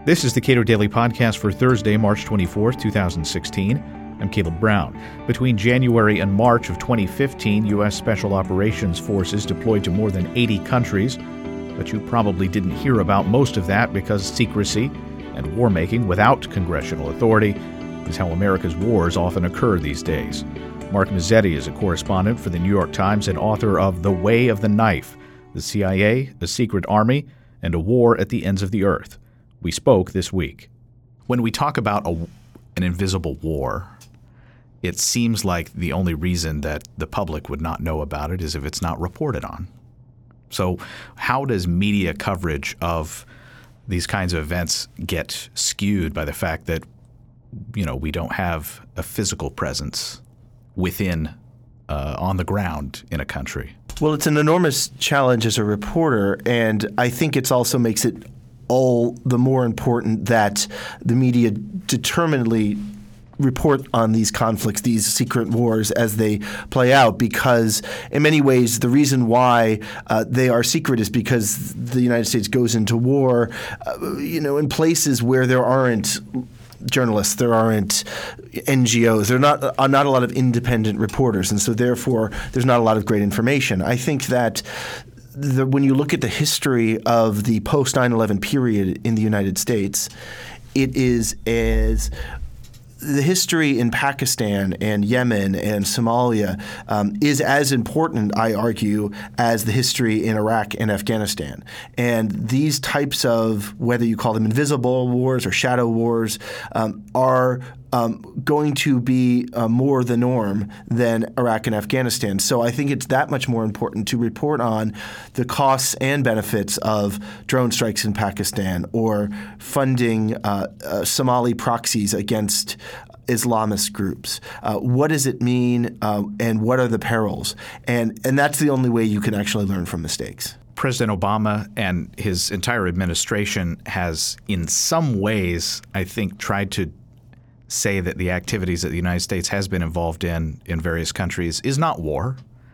This is the Cato Daily Podcast for Thursday, March 24th, 2016. I'm Caleb Brown. Between January and March of 2015, U.S. Special Operations Forces deployed to more than 80 countries, but you probably didn't hear about most of that because secrecy and war-making without congressional authority is how America's wars often occur these days. Mark Mazzetti is a correspondent for the New York Times and author of The Way of the Knife, the CIA, a Secret Army, and a War at the Ends of the Earth. We spoke this week. When we talk about an invisible war, it seems like the only reason that the public would not know about it is if it's not reported on. So how does media coverage of these kinds of events get skewed by the fact that, we don't have a physical presence within, on the ground in a country? Well, it's an enormous challenge as a reporter, and I think it also makes it all the more important that the media determinedly report on these conflicts, these secret wars as they play out, because in many ways the reason why they are secret is because the United States goes into war, in places where there aren't journalists, there aren't NGOs, there are not a lot of independent reporters, and so therefore there's not a lot of great information. I think that when you look at the history of the post 9/11 period in the United States, it is as the history in Pakistan and Yemen and Somalia is as important, I argue, as the history in Iraq and Afghanistan. And these types of, whether you call them invisible wars or shadow wars, are going to be more the norm than Iraq and Afghanistan. So I think it's that much more important to report on the costs and benefits of drone strikes in Pakistan or funding Somali proxies against Islamist groups. What does it mean and what are the perils? And that's the only way you can actually learn from mistakes. President Obama and his entire administration has in some ways, I think, tried to say that the activities that the United States has been involved in various countries is not war.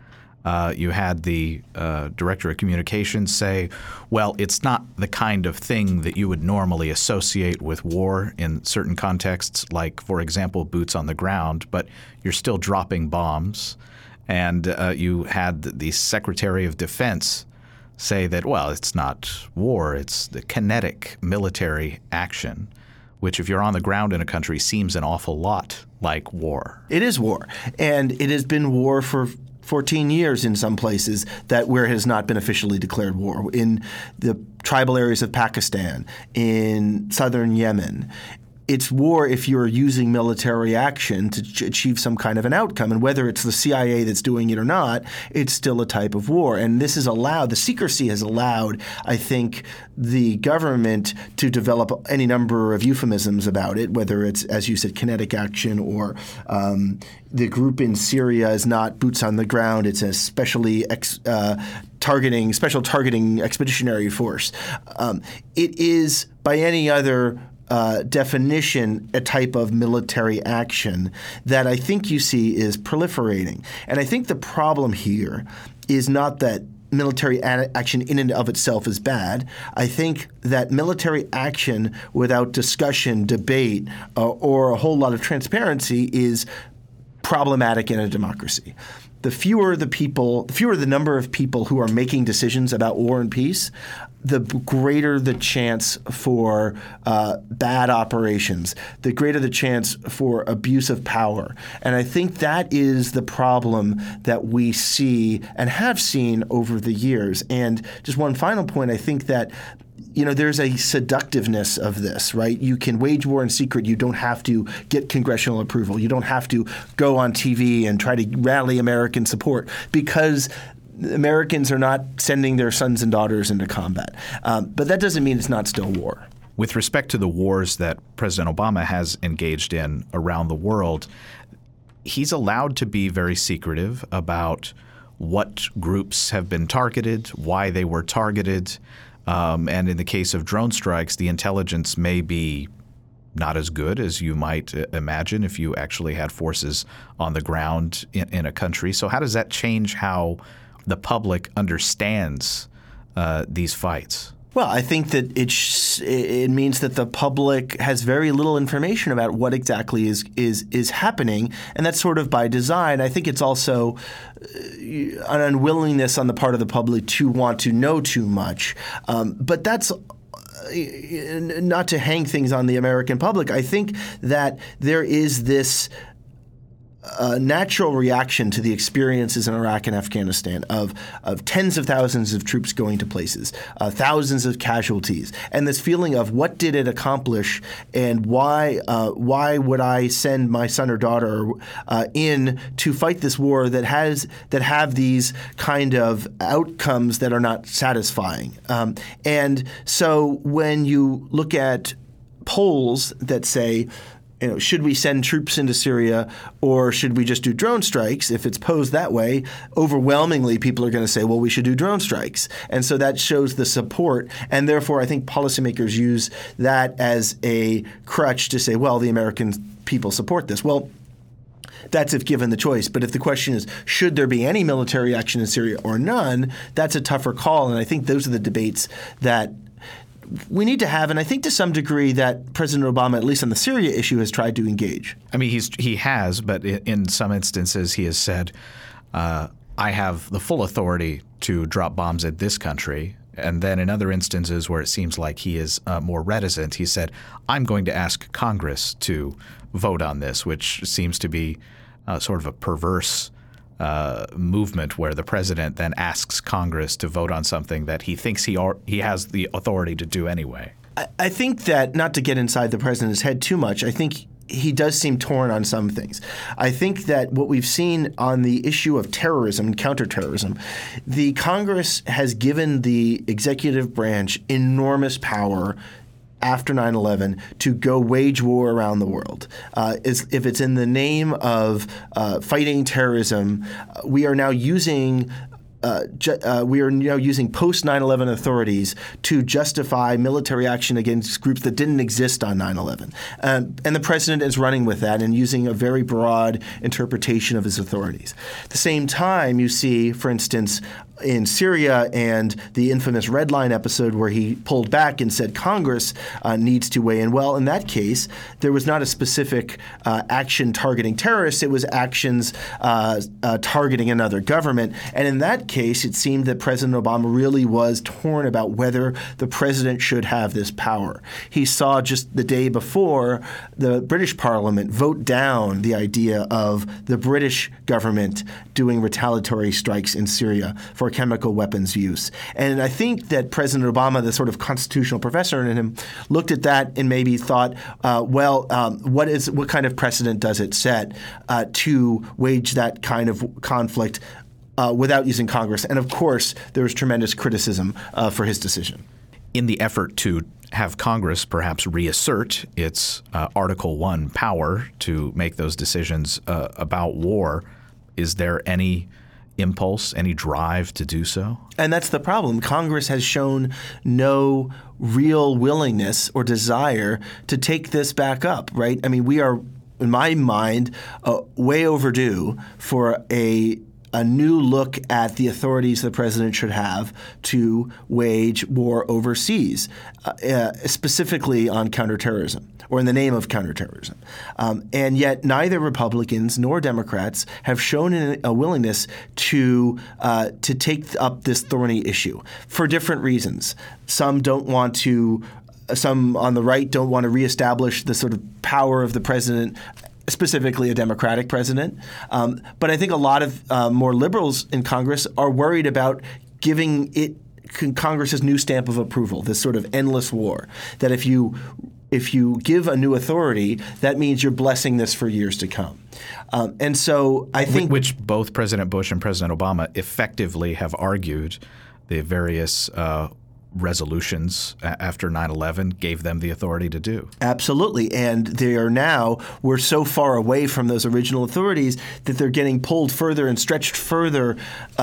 You had the director of communications say, well, it's not the kind of thing that you would normally associate with war in certain contexts, like, for example, boots on the ground, but you're still dropping bombs. And you had the Secretary of Defense say that, well, it's not war, it's the kinetic military action, which if you're on the ground in a country seems an awful lot like war. It is war. And it has been war for 14 years in some places where it has not been officially declared war. In the tribal areas of Pakistan, in southern Yemen. It's war if you're using military action to achieve some kind of an outcome. And whether it's the CIA that's doing it or not, it's still a type of war. And this is allowed, the secrecy has allowed, I think, the government to develop any number of euphemisms about it, whether it's, as you said, kinetic action or the group in Syria is not boots on the ground. It's a special targeting expeditionary force. It is, by any other definition, a type of military action that I think you see is proliferating. And I think the problem here is not that military action in and of itself is bad. I think that military action without discussion, debate, or a whole lot of transparency is problematic in a democracy. The fewer the number of people who are making decisions about war and peace, the greater the chance for bad operations, the greater the chance for abuse of power. And I think that is the problem that we see and have seen over the years. And just one final point, I think that there's a seductiveness of this, right? You can wage war in secret. You don't have to get congressional approval. You don't have to go on TV and try to rally American support because Americans are not sending their sons and daughters into combat. But that doesn't mean it's not still war. With respect to the wars that President Obama has engaged in around the world, he's allowed to be very secretive about what groups have been targeted, why they were targeted. And in the case of drone strikes, the intelligence may be not as good as you might imagine if you actually had forces on the ground in a country. So how does that change how the public understands these fights? Well, I think that it it means that the public has very little information about what exactly is happening, and that's sort of by design. I think it's also an unwillingness on the part of the public to want to know too much. But that's not to hang things on the American public. I think that there is this natural reaction to the experiences in Iraq and Afghanistan of tens of thousands of troops going to places, thousands of casualties, and this feeling of what did it accomplish, and why would I send my son or daughter in to fight this war that have these kind of outcomes that are not satisfying. And so when you look at polls that say, should we send troops into Syria or should we just do drone strikes? If it's posed that way, overwhelmingly people are going to say, well, we should do drone strikes. And so that shows the support. And therefore, I think policymakers use that as a crutch to say, well, the American people support this. Well, that's if given the choice. But if the question is, should there be any military action in Syria or none, that's a tougher call. And I think those are the debates that we need to have, and I think to some degree that President Obama, at least on the Syria issue, has tried to engage. I mean, he has, but in some instances he has said, I have the full authority to drop bombs at this country. And then in other instances where it seems like he is more reticent, he said, I'm going to ask Congress to vote on this, which seems to be sort of a perverse movement where the president then asks Congress to vote on something that he thinks he has the authority to do anyway. I think that, not to get inside the president's head too much, I think he does seem torn on some things. I think that what we've seen on the issue of terrorism and counterterrorism, the Congress has given the executive branch enormous power after 9/11 to go wage war around the world. If it's in the name of fighting terrorism, we are now using post 9/11 authorities to justify military action against groups that didn't exist on 9/11. And the president is running with that and using a very broad interpretation of his authorities. At the same time, you see, for instance, in Syria and the infamous Red Line episode where he pulled back and said Congress needs to weigh in. Well, in that case, there was not a specific action targeting terrorists. It was actions targeting another government. And in that case, it seemed that President Obama really was torn about whether the president should have this power. He saw just the day before the British Parliament vote down the idea of the British government doing retaliatory strikes in Syria for chemical weapons use. And I think that President Obama, the sort of constitutional professor in him, looked at that and maybe thought, what kind of precedent does it set to wage that kind of conflict without using Congress? And of course, there was tremendous criticism for his decision. In the effort to have Congress perhaps reassert its Article I power to make those decisions about war, is there any impulse, any drive to do so? And that's the problem. Congress has shown no real willingness or desire to take this back up, right? I mean, we are, in my mind, way overdue for a new look at the authorities the president should have to wage war overseas, specifically on counterterrorism, or in the name of counterterrorism. And yet neither Republicans nor Democrats have shown a willingness to take up this thorny issue for different reasons. Some on the right don't want to reestablish the sort of power of the president, specifically a Democratic president. But I think a lot of more liberals in Congress are worried about giving it Congress's new stamp of approval, this sort of endless war, that if you give a new authority, that means you're blessing this for years to come. And so I think— Which both President Bush and President Obama effectively have argued the various resolutions after 9/11 gave them the authority to do. Absolutely. And we're so far away from those original authorities that they're getting pulled further and stretched further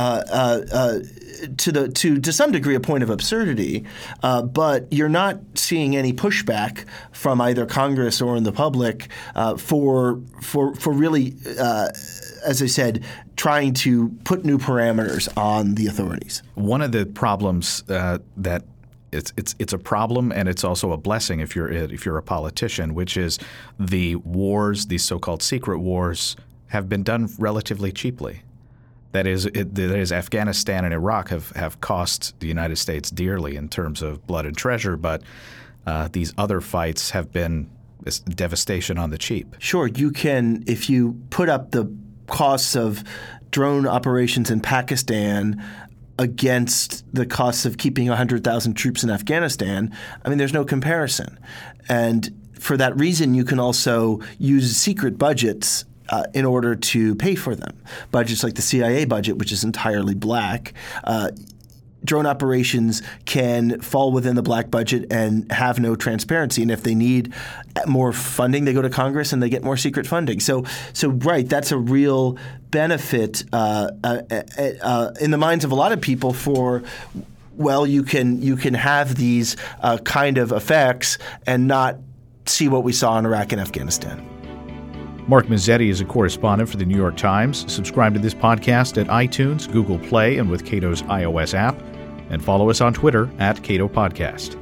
to some degree a point of absurdity. But you're not seeing any pushback from either Congress or in the public for really, as I said, trying to put new parameters on the authorities. One of the problems that it's a problem, and it's also a blessing if you're a politician, which is the wars, these so-called secret wars, have been done relatively cheaply. That is, Afghanistan and Iraq have cost the United States dearly in terms of blood and treasure, but these other fights have been this devastation on the cheap. Sure, you can, if you put up the costs of drone operations in Pakistan against the costs of keeping 100,000 troops in Afghanistan, I mean, there's no comparison. And for that reason, you can also use secret budgets in order to pay for them. Budgets like the CIA budget, which is entirely black. Drone operations can fall within the black budget and have no transparency. And if they need more funding, they go to Congress and they get more secret funding. So right, that's a real benefit in the minds of a lot of people for, well, you can have these kind of effects and not see what we saw in Iraq and Afghanistan. Mark Mazzetti is a correspondent for the New York Times. Subscribe to this podcast at iTunes, Google Play, and with Cato's iOS app. And follow us on Twitter @Cato Podcast.